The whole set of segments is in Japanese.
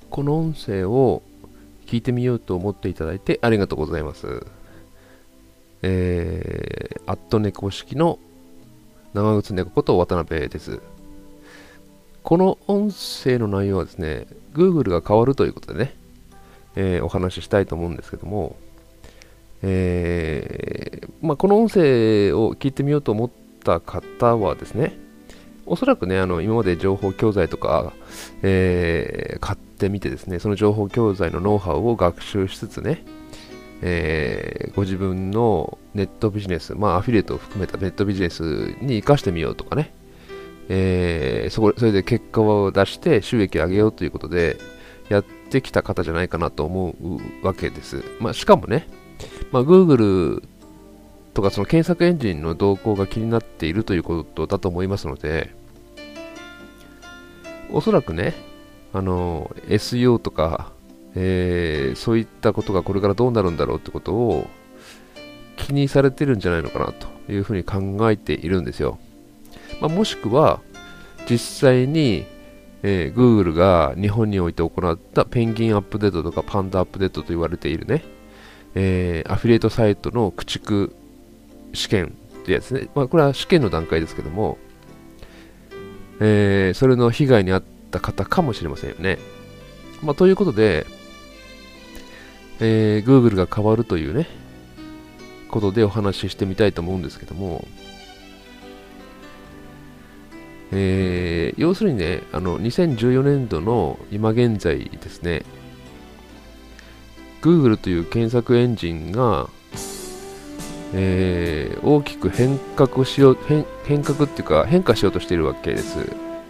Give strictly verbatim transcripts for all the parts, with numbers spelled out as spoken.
この音声を聞いてみようと思っていただいてありがとうございます。えー、アットネ公式の長靴猫こと渡辺です。この音声の内容はですね、Google が変わるということでね、えー、お話ししたいと思うんですけども、えーまあ、この音声を聞いてみようと思った方はですね、おそらくね、あの今まで情報教材とか、えー買ってみてですね、その情報教材のノウハウを学習しつつね、えーご自分のネットビジネス、まあアフィリエイトを含めたネットビジネスに活かしてみようとかね、えーそこそれで結果を出して収益を上げようということでやってきた方じゃないかなと思うわけです。まあ、しかもね、まあ、Google とかその検索エンジンの動向が気になっているということだと思いますので、おそらくね、あの エスイーオー とか、えーそういったことがこれからどうなるんだろうってことを気にされてるんじゃないのかなというふうに考えているんですよ。まあ、もしくは実際に、えー Google が日本において行ったペンギンアップデートとかパンダアップデートと言われているね、えーアフィリエイトサイトの駆逐試験ってやつね、まあ、これは試験の段階ですけども、えーそれの被害に遭った方かもしれませんよね。まあ、ということで、えー Google が変わるというね、ことでお話ししてみたいと思うんですけども、えー要するにね、あのにせんじゅうよねんどの今現在ですね、Google という検索エンジンが、えー大きく変革しよう変、変革っていうか変化しようとしているわけです。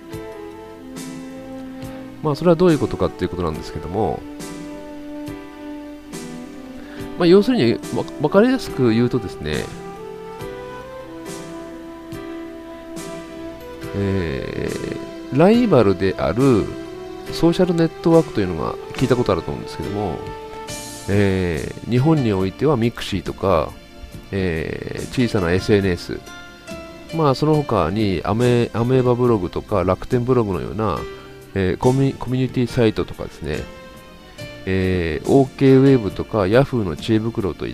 まあそれはどういうことかっていうことなんですけども、まあ、要するにわ分かりやすく言うとですね、えーライバルであるソーシャルネットワークというのが聞いたことあると思うんですけども、えー日本においてはミクシーとか、えー小さな エスエヌエス、まあその他にアメアメーバブログとか楽天ブログのような、えーコミュコミュニティサイトとかですね、えー OK ウェブとか Yahoo の知恵袋といった、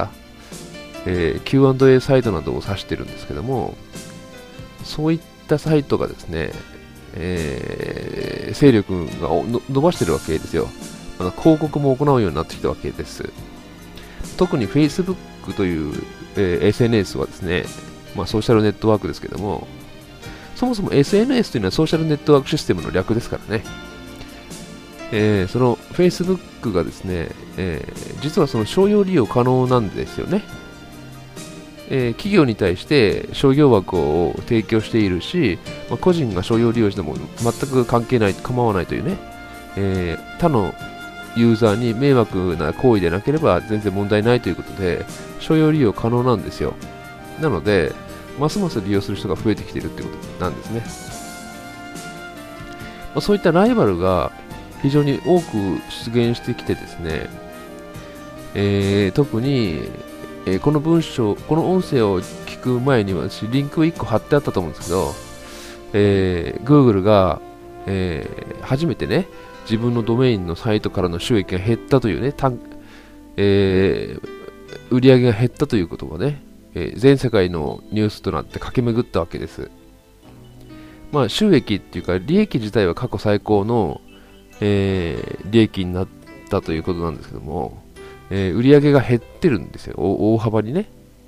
えー キューアンドエー サイトなどを指しているんですけども、そういったサイトがですね、えー勢力がの伸ばしているわけですよ。あの広告も行うようになってきたわけです。特に Facebook という、えー エスエヌエス はですね、まあ、ソーシャルネットワークですけども、そもそも エスエヌエス というのはソーシャルネットワークシステムの略ですからね、えーその Facebook がですね、えー実はその商用利用可能なんですよね。えー企業に対して商業枠を提供しているし、まあ、個人が商用利用しても全く関係ない、構わないというね、えー他のユーザーに迷惑な行為でなければ全然問題ないということで、商用利用可能なんですよ。なので、ますます利用する人が増えてきているということなんですね。まあ、そういったライバルが非常に多く出現してきてですね、えー特に、えーこの文章、この音声を聞く前に私、リンクをいっこ貼ってあったと思うんですけど、えー Google が、えー初めてね、自分のドメインのサイトからの収益が減ったというね、単えー売り上げが減ったということがね、えー全世界のニュースとなって駆け巡ったわけです。まあ、収益っていうか、利益自体は過去最高の、えー利益になったということなんですけども、えー売り上げが減ってるんですよ、大大幅にね。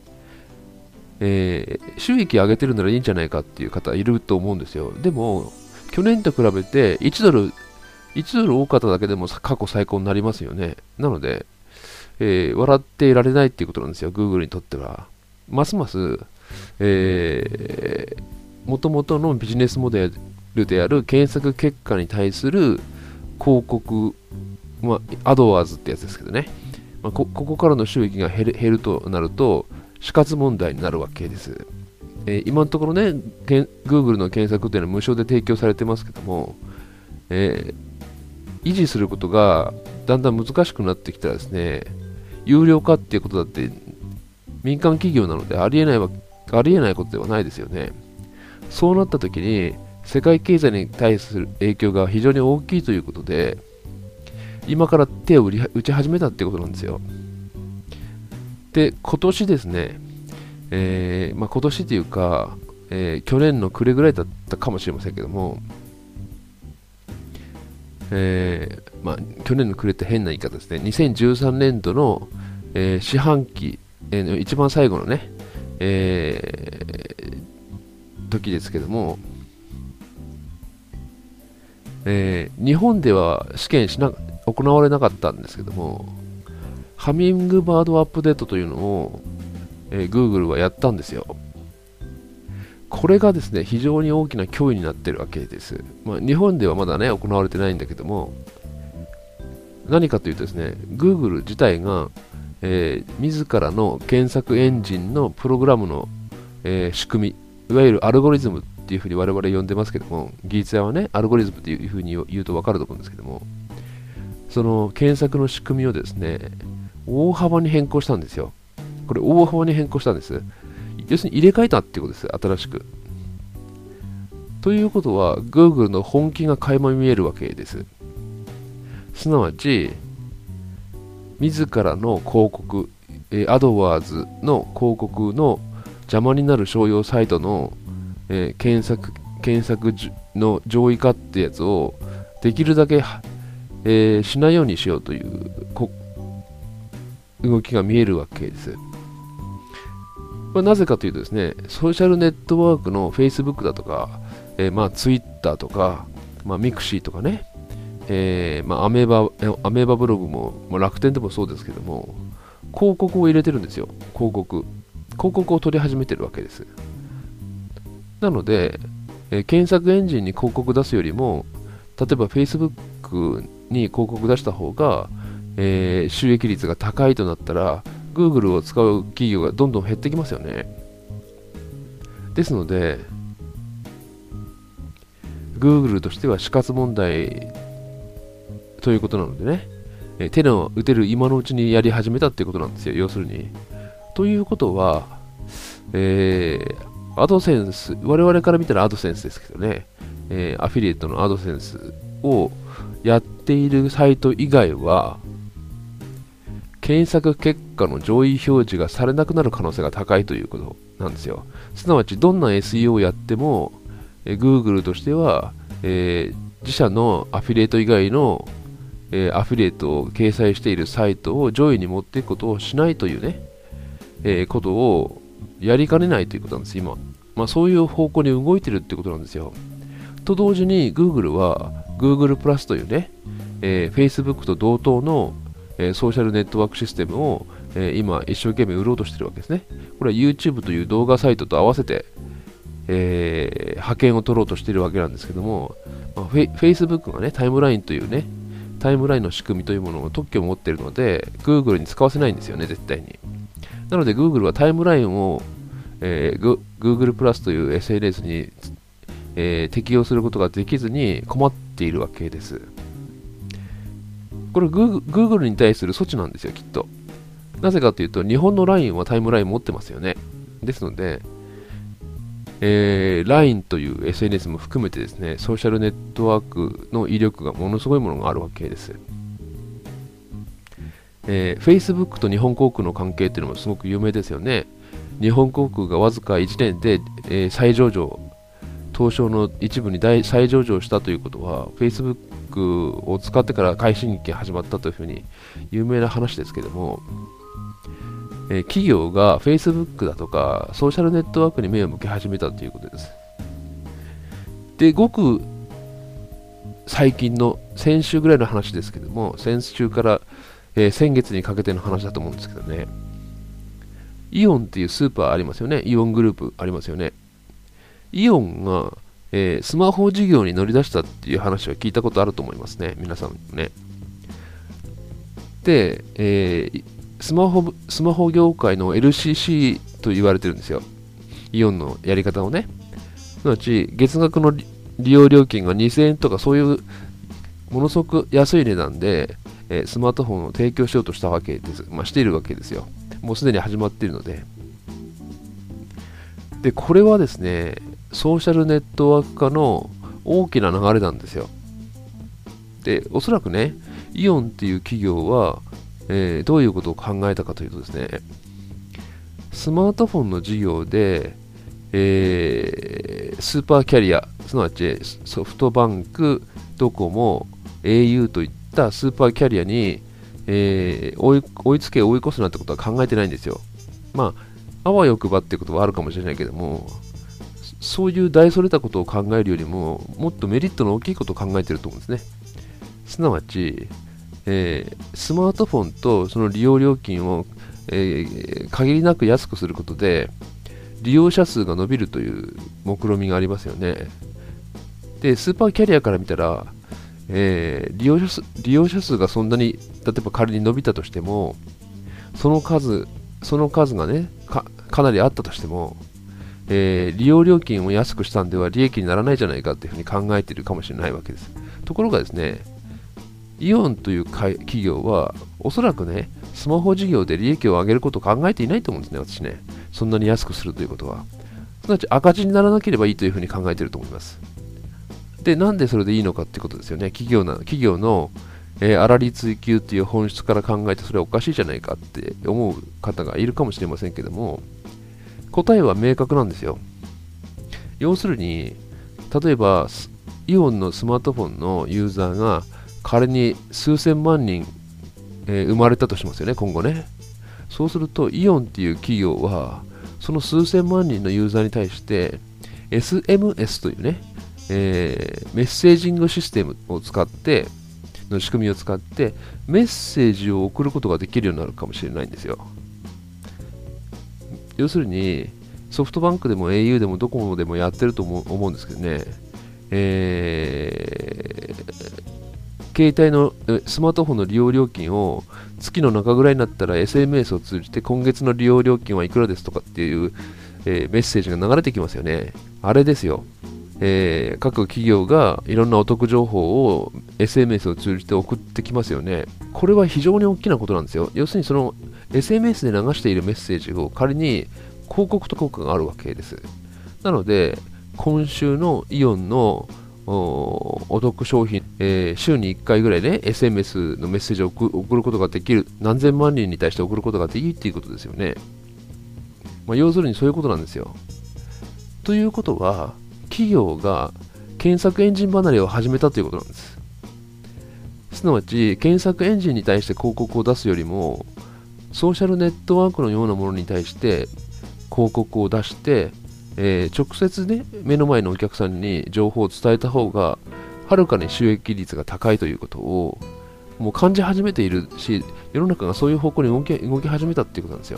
えー収益上げてるならいいんじゃないかっていう方いると思うんですよ。でも、去年と比べていちドル、いちドル多かっただけでも過去最高になりますよね。なので、えー笑っていられないっていうことなんですよ、Google にとっては。ますます、えー、元々のビジネスモデルである検索結果に対する広告、まあ、アドワーズってやつですけどね、まあ、こ, ここからの収益が減る、減るとなると死活問題になるわけです。えー今のところね、Google の検索というのは無償で提供されてますけども、えー維持することがだんだん難しくなってきたらですね、有料化っていうことだって民間企業なのでありえないわ、ありえないことではないですよね。そうなった時に世界経済に対する影響が非常に大きいということで、 今から手を売り打ち始めたってことなんですよ。で、今年ですね、えーまあ、今年というか、えー去年の暮れぐらいだったかもしれませんけども、えーまあ、去年の暮れって変な言い方ですね。にせんじゅうさんねんどの、えー四半期、えー一番最後のね、えー時ですけども、えー日本では試験しな行われなかったんですけども、ハミングバードアップデートというのを、えー Google はやったんですよ。これがですね、非常に大きな脅威になっているわけです。まあ、日本ではまだね、行われてないんだけども、何かというとですね、Google 自体が、えー自らの検索エンジンのプログラムの、えー仕組み、いわゆるアルゴリズムっていうふうに我々呼んでますけども、技術屋はね、アルゴリズムっていうふうに言うと分かると思うんですけども、その検索の仕組みをですね、大幅に変更したんですよ。これ大幅に変更したんです。要するに入れ替えたっていうことです、新しく。ということは、Google の本気が垣間見えるわけです。すなわち、自らの広告、えー、アドワーズの広告の邪魔になる商用サイトの、えー検索検索じの上位化ってやつをできるだけ、えーしないようにしようというこ動きが見えるわけです。まあ、なぜかというとですね、ソーシャルネットワークの Facebook だとか、えーまあ、Twitter とか、まあ、Mixi とかね、えーまあ、アメーバ、アメーバブログも、まあ、楽天でもそうですけども、広告を入れてるんですよ。広告。広告を取り始めてるわけです。なので、えー検索エンジンに広告出すよりも、例えば Facebook に広告出した方が、えー収益率が高いとなったら、Google を使う企業がどんどん減ってきますよね。ですので、Google としては死活問題ということなのでね、えー手の打てる今のうちにやり始めたっていうことなんですよ、要するに。ということは、えー、アドセンス、我々から見たらアドセンスですけどね、えーアフィリエイトのアドセンスをやっているサイト以外は、検索結果の上位表示がされなくなる可能性が高いということなんですよ。すなわち、どんな エスイーオー をやっても、えー Google としては、えー自社のアフィリエイト以外の、えーアフィリエイトを掲載しているサイトを上位に持っていくことをしないというね、えーことをやりかねないということなんです、今。まあ、そういう方向に動いてるってことなんですよ。と同時に Google は Google プラスというね、えー Facebook と同等の、えーソーシャルネットワークシステムを、えー今一生懸命売ろうとしてるわけですね。これは YouTube という動画サイトと合わせて、えー派遣を取ろうとしているわけなんですけども、まあ、フェイ Facebook がね、タイムラインというね、タイムラインの仕組みというものを特許を持っているので、Google に使わせないんですよね、絶対に。なので Google はタイムラインを、えー、Google プラスという エスエヌエス に、えー適用することができずに困っているわけです。これ Google, Google に対する措置なんですよ、きっと。なぜかというと、日本の ライン はタイムライン持ってますよね。ですので、えー、ライン という エスエヌエス も含めてですね、ソーシャルネットワークの威力がものすごいものがあるわけです。えー、Facebook と日本航空の関係っていうのもすごく有名ですよね。日本航空がわずかいちねんで、えー再上場、東証の一部に大再上場したということは、Facebook を使ってから快進撃が始まったというふうに有名な話ですけども、えー企業が Facebook だとかソーシャルネットワークに目を向け始めたということです。で、ごく最近の先週ぐらいの話ですけども、先週から、えー先月にかけての話だと思うんですけどね、イオンっていうスーパーありますよね。イオングループありますよね。イオンが、えースマホ事業に乗り出したっていう話は聞いたことあると思いますね。皆さんもね。で、えースマホ、スマホ業界の エルシーシー と言われてるんですよ。イオンのやり方をね。すなわち、月額の利利用料金がにせんえんとかそういうものすごく安い値段で、えースマートフォンを提供しようとしたわけです。まあ、しているわけですよ。もうすでに始まっているので。で、これはですね、ソーシャルネットワーク化の大きな流れなんですよ。で、おそらくね、 イオンっていう企業は、えーどういうことを考えたかというとですね、スマートフォンの事業で、えースーパーキャリア、すなわちソフトバンク、ドコモ、au といったスーパーキャリアに、えー追い、追いつけ追い越すなんてことは考えてないんですよ。まあ、あわよくばってことはあるかもしれないけども、そういう大それたことを考えるよりも、もっとメリットの大きいことを考えていると思うんですね。すなわち、えースマートフォンとその利用料金を、えー限りなく安くすることで、利用者数が伸びるという目論見みがありますよね。で、スーパーキャリアから見たら、えー利用者数利用者数がそんなに、例えば仮に伸びたとしても、その数、その数がね、か、かなりあったとしても、えー利用料金を安くしたんでは利益にならないじゃないかというふうに考えているかもしれないわけです。ところがですね、イオンという企業は、おそらくね、スマホ事業で利益を上げることを考えていないと思うんですね、私ね。そんなに安くするということは。すなわち赤字にならなければいいというふうに考えていると思います。で、なんでそれでいいのかっていうことですよね。企業な企業の、えー粗利追求っていう本質から考えてそれはおかしいじゃないかって思う方がいるかもしれませんけども、答えは明確なんですよ。要するに、例えば、イオンのスマートフォンのユーザーが仮に数千万人、えー生まれたとしますよね、今後ね。そうすると、イオンっていう企業は、その数千万人のユーザーに対して、エスエムエス というね、えーメッセージングシステムを使って、の仕組みを使って、メッセージを送ることができるようになるかもしれないんですよ。要するに、ソフトバンクでも au でもドコモでもやってると思う思うんですけどね、えー携帯のえスマートフォンの利用料金を月の中ぐらいになったら エスエムエス を通じて今月の利用料金はいくらですとかっていう、えーメッセージが流れてきますよね。あれですよ。えー各企業がいろんなお得情報を エスエムエス を通じて送ってきますよね。これは非常に大きなことなんですよ。要するにその エスエムエス で流しているメッセージを仮に広告と効果があるわけです。なので、今週のイオンのおお得商品、えー週にいっかいぐらいね、エスエムエス のメッセージを送送ることができる、何千万人に対して送ることができるっていうことですよね。まあ、要するにそういうことなんですよ。ということは、企業が検索エンジン離れを始めたということなんです。すなわち、検索エンジンに対して広告を出すよりも、ソーシャルネットワークのようなものに対して広告を出して、えー直接ね、目の前のお客さんに情報を伝えた方が、はるかに収益率が高いということを、もう感じ始めているし、世の中がそういう方向に動き動き始めたっていうことなんですよ。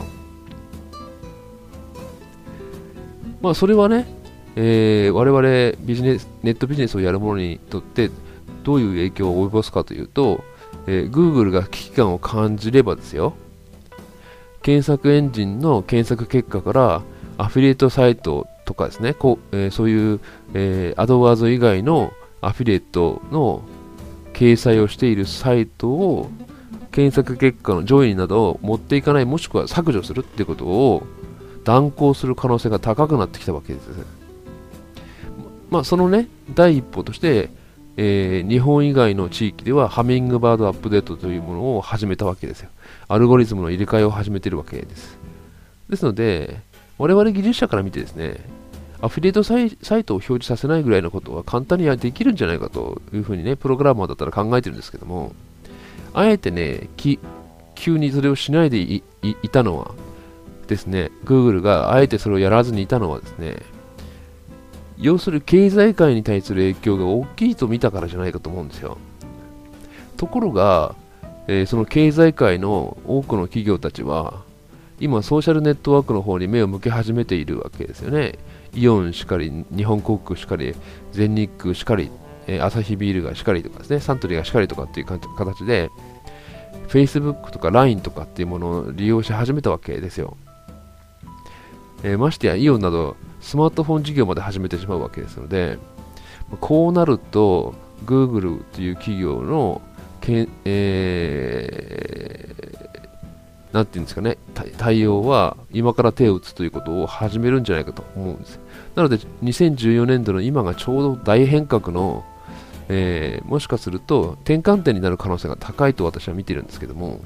まあ、それはね、えー我々ビジネス、ネットビジネスをやる者にとって、どういう影響を及ぼすかというと、えー Google が危機感を感じればですよ、検索エンジンの検索結果からアフィリエイトサイトとかですね、こうえーそういう、えー、アドワーズ以外のアフィリエイトの掲載をしているサイトを検索結果の上位などを持っていかない、もしくは削除するっていうことを断行する可能性が高くなってきたわけです。まあ、そのね、第一歩として、えー日本以外の地域ではハミングバードアップデートというものを始めたわけですよ。アルゴリズムの入れ替えを始めているわけです。ですので、我々技術者から見てですね、アフィリエイトサイサイトを表示させないぐらいのことは簡単にできるんじゃないかというふうにね、プログラマーだったら考えてるんですけども、あえてね、き急にそれをしないでいいいたのはですね、Google があえてそれをやらずにいたのはですね、要する経済界に対する影響が大きいと見たからじゃないかと思うんですよ。ところが、えーその経済界の多くの企業たちは、今ソーシャルネットワークの方に目を向け始めているわけですよね。イオンしかり、日本航空しかり、全日空しかり、えーアサヒビールがしかりとかですね、サントリーがしかりとかっていうか形で、Facebook とか ライン とかっていうものを利用し始めたわけですよ。えーましてやイオンなどスマートフォン事業まで始めてしまうわけですので、こうなると Google という企業のけ、えー、なんていうんですかね、対応は今から手を打つということを始めるんじゃないかと思うんです。なのでにせんじゅうよねんどの今がちょうど大変革の、 えーもしかすると転換点になる可能性が高いと私は見ているんですけども、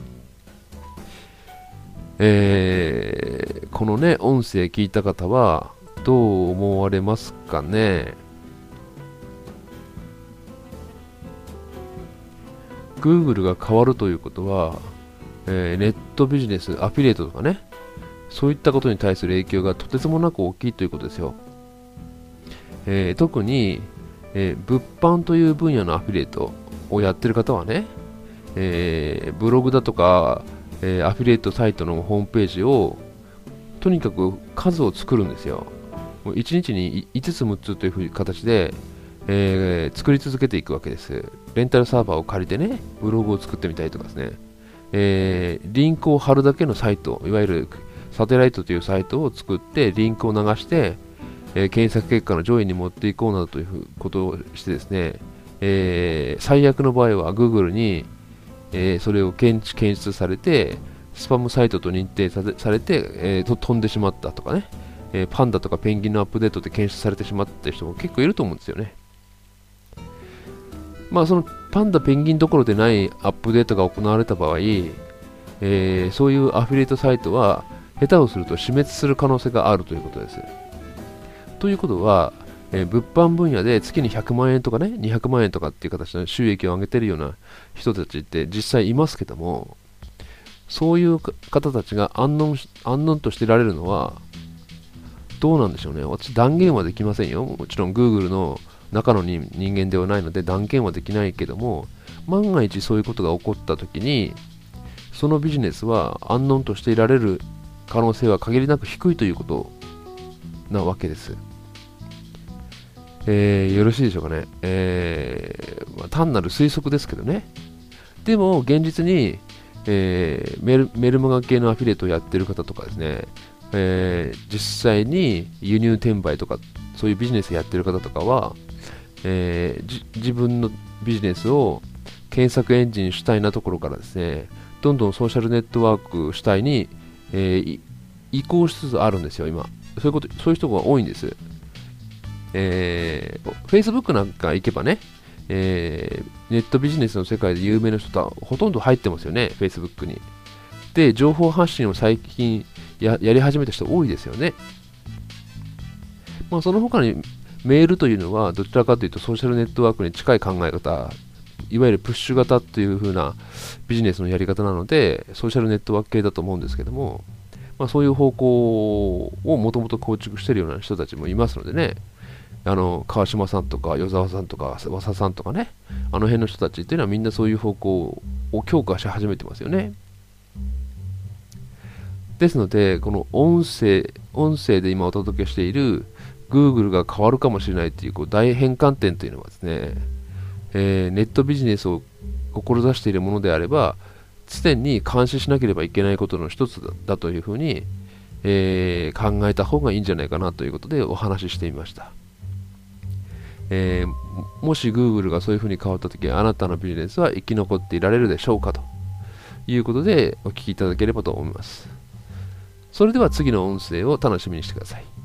えーこのね、音声聞いた方はどう思われますかね。Google が変わるということは、えーネットビジネス、アフィリエイトとかね、そういったことに対する影響がとてつもなく大きいということですよ。えー特に、えー物販という分野のアフィリエイトをやってる方はね、えーブログだとか、えーアフィリエイトサイトのホームページをとにかく数を作るんですよ。もういちにちにいつつむっつというふうな形で、えー作り続けていくわけです。レンタルサーバーを借りてね、ブログを作ってみたりとかですね、えーリンクを貼るだけのサイト、いわゆるサテライトというサイトを作ってリンクを流して、えー検索結果の上位に持っていこうなどということをしてですね、えー最悪の場合は Google に、えーそれを検知検出されてスパムサイトと認定されされて、えーと飛んでしまったとかね、えーパンダとかペンギンのアップデートで検出されてしまった人も結構いると思うんですよね。まあそのパンダペンギンどころでないアップデートが行われた場合、えーそういうアフィリエイトサイトは下手をすると死滅する可能性があるということです。ということは、えー物販分野で月にひゃくまんえんとかね、にひゃくまんえんとかっていう形で収益を上げているような人たちって実際いますけども、そういう方たちが安穏し安穏としていられるのはどうなんでしょうね。私断言はできませんよ。もちろん Google の中の人間ではないので断言はできないけども、万が一そういうことが起こった時にそのビジネスは安穏としていられる可能性は限りなく低いということなわけです。えーよろしいでしょうかね。えーまあ単なる推測ですけどね。でも現実に、えーメルメルマガ系のアフィリエイトをやってる方とかですね、えー実際に輸入転売とかそういうビジネスやってる方とかは、えーじ自分のビジネスを検索エンジン主体なところからですね、どんどんソーシャルネットワーク主体に、えーい移行しつつあるんですよ、今。そういうこと、そういう人が多いんです。えー、Facebook なんか行けばね、えーネットビジネスの世界で有名な人とはほとんど入ってますよね、Facebook に。で、情報発信を最近ややり始めた人多いですよね。まあ、その他にメールというのはどちらかというとソーシャルネットワークに近い考え方、いわゆるプッシュ型っていう風なビジネスのやり方なので、ソーシャルネットワーク系だと思うんですけども、まあ、そういう方向をもともと構築しているような人たちもいますのでね、あの川島さんとか与沢さんとか和佐さんとかね、あの辺の人たちっていうのはみんなそういう方向を強化し始めてますよね。ですので、この音声、音声で今お届けしている Google が変わるかもしれないという、こう大変換点というのはですね、えーネットビジネスを志しているものであれば、常に監視しなければいけないことの一つだ、だというふうに、えー考えた方がいいんじゃないかなということでお話ししてみました。えーもし Google がそういうふうに変わったとき、あなたのビジネスは生き残っていられるでしょうかということでお聞きいただければと思います。それでは次の音声を楽しみにしてください。